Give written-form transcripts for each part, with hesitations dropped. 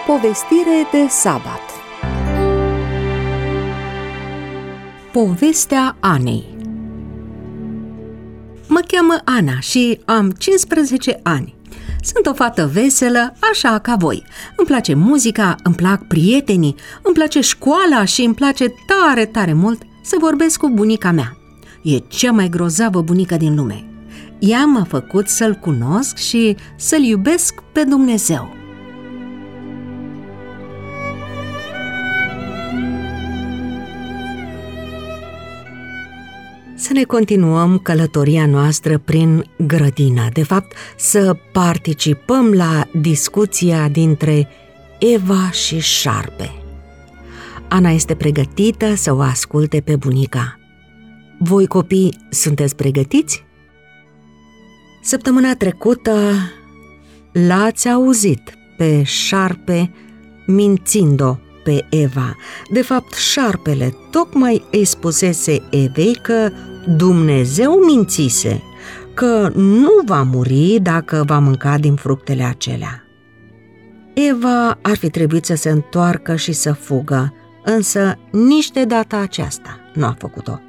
Povestire de sabat. Povestea Anei. Mă cheamă Ana și am 15 ani. Sunt o fată veselă, așa ca voi. Îmi place muzica, îmi plac prietenii, îmi place școala și îmi place tare, tare mult să vorbesc cu bunica mea. E cea mai grozavă bunică din lume. Ea m-a făcut să-L cunosc și să-L iubesc pe Dumnezeu. Să ne continuăm călătoria noastră prin grădină, de fapt să participăm la discuția dintre Eva și șarpe. Ana este pregătită să o asculte pe bunica. Voi, copii, sunteți pregătiți? Săptămâna trecută l-ați auzit pe șarpe mințind-o pe Eva. De fapt, șarpele tocmai îi spusese Evei că Dumnezeu mințise, că nu va muri dacă va mânca din fructele acelea. Eva ar fi trebuit să se întoarcă și să fugă, însă nici de data aceasta nu a făcut-o.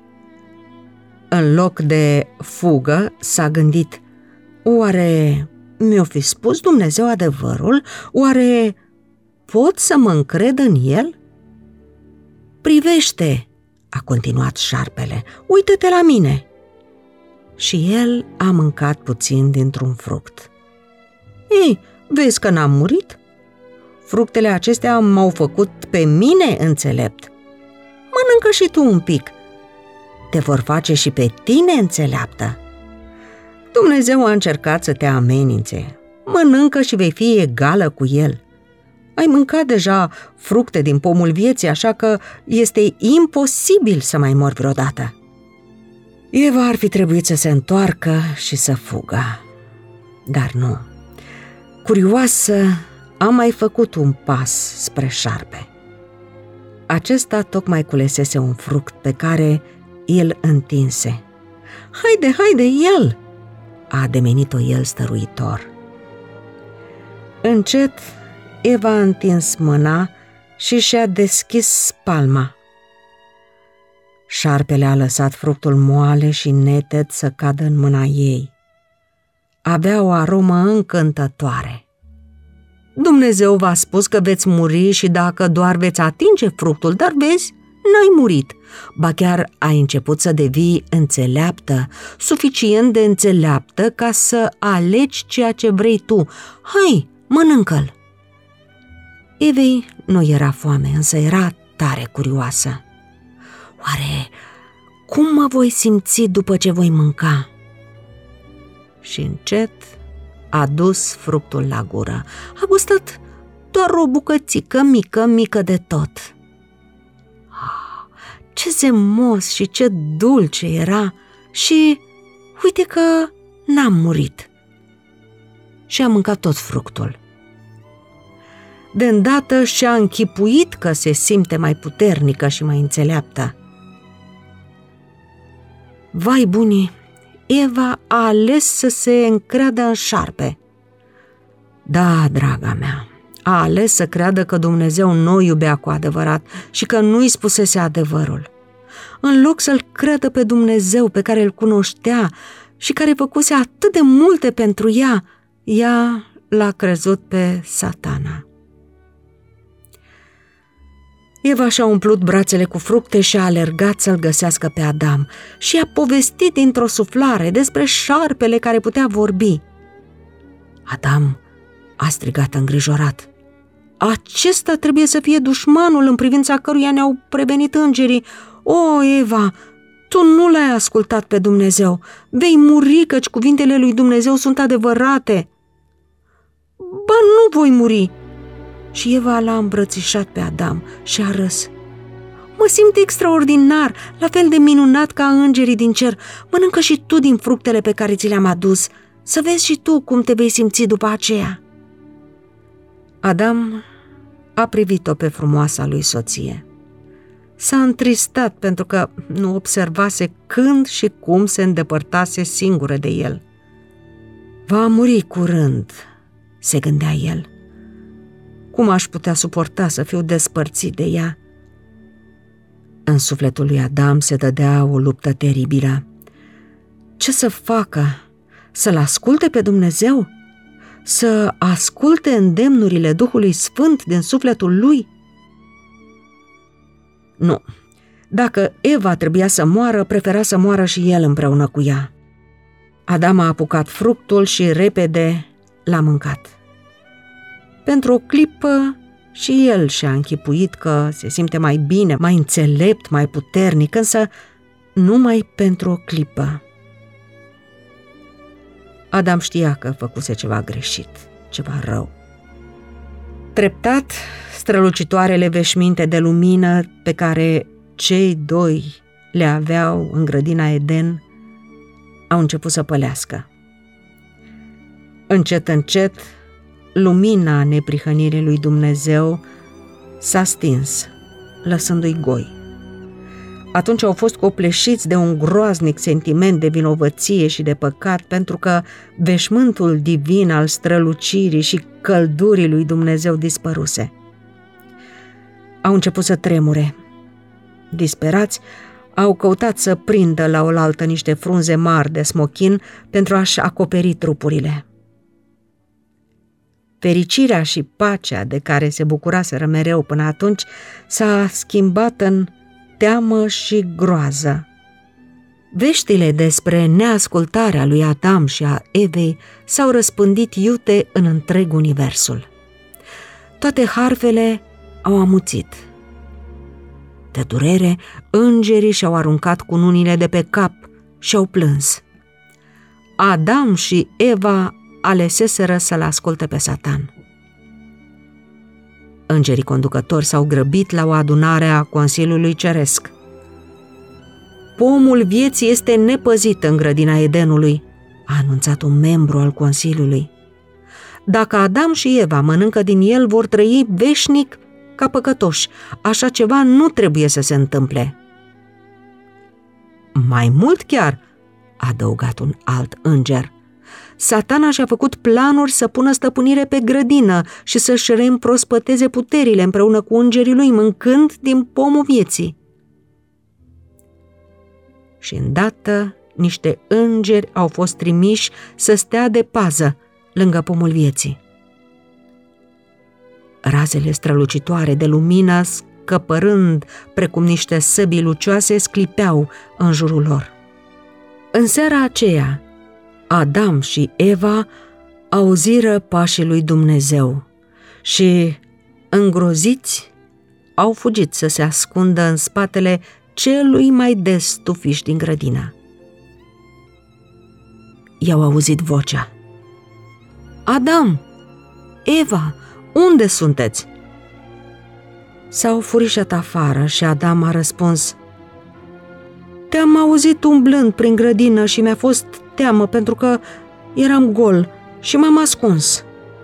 În loc de fugă, s-a gândit: oare mi-o fi spus Dumnezeu adevărul? Oare pot să mă încred în El? Privește, a continuat șarpele, uită-te la mine. Și el a mâncat puțin dintr-un fruct. Ei, vezi că n-am murit? Fructele acestea m-au făcut pe mine înțelept. Mănâncă și tu un pic. Te vor face și pe tine înțeleaptă. Dumnezeu a încercat să te amenințe. Mănâncă și vei fi egală cu El. Ai mâncat deja fructe din pomul vieții, așa că este imposibil să mai mori vreodată. Eva ar fi trebuit să se întoarcă și să fugă. Dar nu. Curioasă, a mai făcut un pas spre șarpe. Acesta tocmai culesese un fruct pe care îl întinse. Haide, haide, el! A ademenit-o el stăruitor. Încet, Eva a întins mâna și și-a deschis palma. Șarpele a lăsat fructul moale și neted să cadă în mâna ei. Avea o aromă încântătoare. Dumnezeu v-a spus că veți muri și dacă doar veți atinge fructul, dar vezi, n-ai murit. Ba chiar ai început să devii înțeleaptă, suficient de înțeleaptă ca să alegi ceea ce vrei tu. Hai, mănâncă-l! Evei nu era foame, însă era tare curioasă. Oare cum mă voi simți după ce voi mânca? Și încet a dus fructul la gură. A gustat doar o bucățică mică de tot. Ce zemos și ce dulce era! Și uite că n-am murit. Și a mâncat tot fructul. De îndată și-a închipuit că se simte mai puternică și mai înțeleaptă. Vai bunii, Eva a ales să se încreadă în șarpe. Da, draga mea, a ales să creadă că Dumnezeu nu o iubea cu adevărat și că nu-i spusese adevărul. În loc să-L creadă pe Dumnezeu pe care îl cunoștea și care făcuse atât de multe pentru ea l-a crezut pe Satana. Eva și-a umplut brațele cu fructe și a alergat să-l găsească pe Adam și i-a povestit dintr-o suflare despre șarpele care putea vorbi. Adam a strigat îngrijorat: acesta trebuie să fie dușmanul în privința căruia ne-au prevenit îngerii. O, Eva, tu nu l-ai ascultat pe Dumnezeu. Vei muri, căci cuvintele lui Dumnezeu sunt adevărate. Ba, nu voi muri! Și Eva l-a îmbrățișat pe Adam și a râs. Mă simt extraordinar, la fel de minunat ca îngerii din cer. Mănâncă și tu din fructele pe care ți le-am adus, să vezi și tu cum te vei simți după aceea. Adam a privit-o pe frumoasa lui soție. S-a întristat pentru că nu observase când și cum se îndepărtase singură de el. Va muri curând, se gândea el. Cum aș putea suporta să fiu despărțit de ea? În sufletul lui Adam se dădea o luptă teribilă. Ce să facă? Să-L asculte pe Dumnezeu? Să asculte îndemnurile Duhului Sfânt din sufletul lui? Nu. Dacă Eva trebuia să moară, prefera să moară și el împreună cu ea. Adam a apucat fructul și repede l-a mâncat. Pentru o clipă și el și-a închipuit că se simte mai bine, mai înțelept, mai puternic, însă numai pentru o clipă. Adam știa că făcuse ceva greșit, ceva rău. Treptat, strălucitoarele veșminte de lumină pe care cei doi le aveau în grădina Eden au început să pălească. Încet, încet, lumina neprihănirii lui Dumnezeu s-a stins, lăsându-i goi. Atunci au fost copleșiți de un groaznic sentiment de vinovăție și de păcat, pentru că veșmântul divin al strălucirii și căldurii lui Dumnezeu dispăruse. Au început să tremure. Disperați, au căutat să prindă la oaltă niște frunze mari de smochin pentru a-și acoperi trupurile. Fericirea și pacea de care se bucuraseră mereu până atunci s-a schimbat în teamă și groază. Veștile despre neascultarea lui Adam și a Evei s-au răspândit iute în întreg universul. Toate harfele au amuțit. De durere, îngerii și-au aruncat cununile de pe cap și au plâns. Adam și Eva aleseseră să-l asculte pe Satan. Îngerii conducători s-au grăbit la o adunare a Consiliului Ceresc. Pomul vieții este nepăzit în grădina Edenului, a anunțat un membru al Consiliului. Dacă Adam și Eva mănâncă din el, vor trăi veșnic ca păcătoși. Așa ceva nu trebuie să se întâmple. Mai mult chiar, a adăugat un alt înger, Satana și-a făcut planuri să pună stăpânire pe grădină și să-și reîmprospăteze puterile împreună cu îngerii lui, mâncând din pomul vieții. Și îndată niște îngeri au fost trimiși să stea de pază lângă pomul vieții. Razele strălucitoare de lumină, scăpărând precum niște săbii lucioase, sclipeau în jurul lor. În seara aceea, Adam și Eva auziră pașii lui Dumnezeu și, îngroziți, au fugit să se ascundă în spatele celui mai des tufiș din grădină. I-au auzit vocea. Adam, Eva, unde sunteți? S-au furișat afară și Adam a răspuns: Te-am auzit umblând prin grădină și mi-a fost teamă pentru că eram gol și m-am ascuns.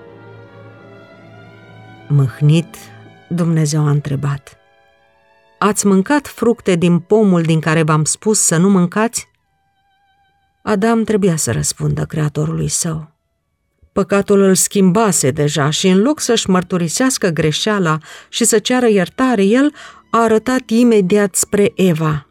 Mâhnit, Dumnezeu a întrebat: Ați mâncat fructe din pomul din care v-am spus să nu mâncați? Adam trebuia să răspundă Creatorului său. Păcatul îl schimbase deja și în loc să-și mărturisească greșeala și să ceară iertare, el a arătat imediat spre Eva.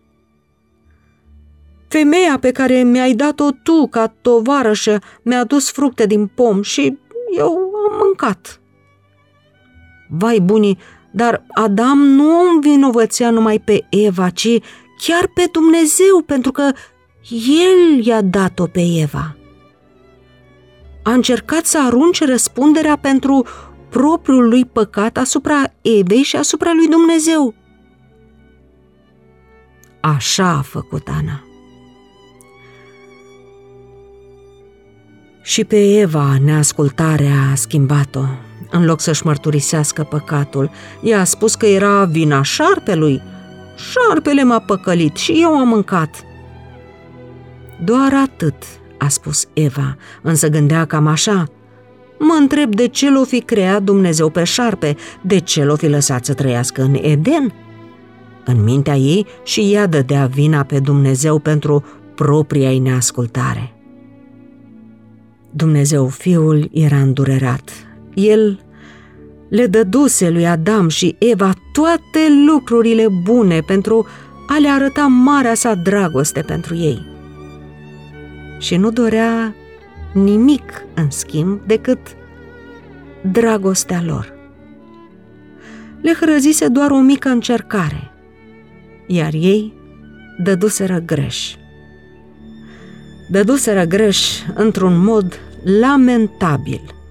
Femeia pe care mi-ai dat-o tu ca tovarășă mi-a adus fructe din pom și eu am mâncat. Vai bunii, dar Adam nu o învinovățea numai pe Eva, ci chiar pe Dumnezeu, pentru că el i-a dat-o pe Eva. A încercat să arunce răspunderea pentru propriul lui păcat asupra Evei și asupra lui Dumnezeu. Așa a făcut Ana. Și pe Eva neascultarea a schimbat-o. În loc să-și mărturisească păcatul, ea a spus că era vina șarpelui. Șarpele m-a păcălit și eu am mâncat. Doar atât, a spus Eva, însă gândea cam așa: mă întreb de ce l-o fi creat Dumnezeu pe șarpe, de ce l-o fi lăsat să trăiască în Eden? În mintea ei și ea dădea vina pe Dumnezeu pentru propria-i neascultare. Dumnezeu Fiul era îndurerat. El le dăduse lui Adam și Eva toate lucrurile bune pentru a le arăta marea sa dragoste pentru ei. Și nu dorea nimic în schimb decât dragostea lor. Le hrăzise doar o mică încercare, iar ei dăduseră greș. Dăduseră greș într-un mod lamentabil.